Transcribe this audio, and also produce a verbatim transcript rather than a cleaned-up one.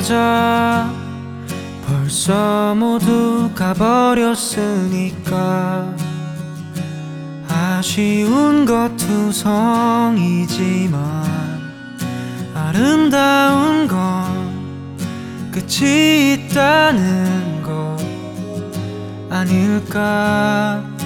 맞아. 벌써 모두 가버렸으니까 아쉬운 것 투성이지만 아름다운 건 끝이 있다는 거 아닐까.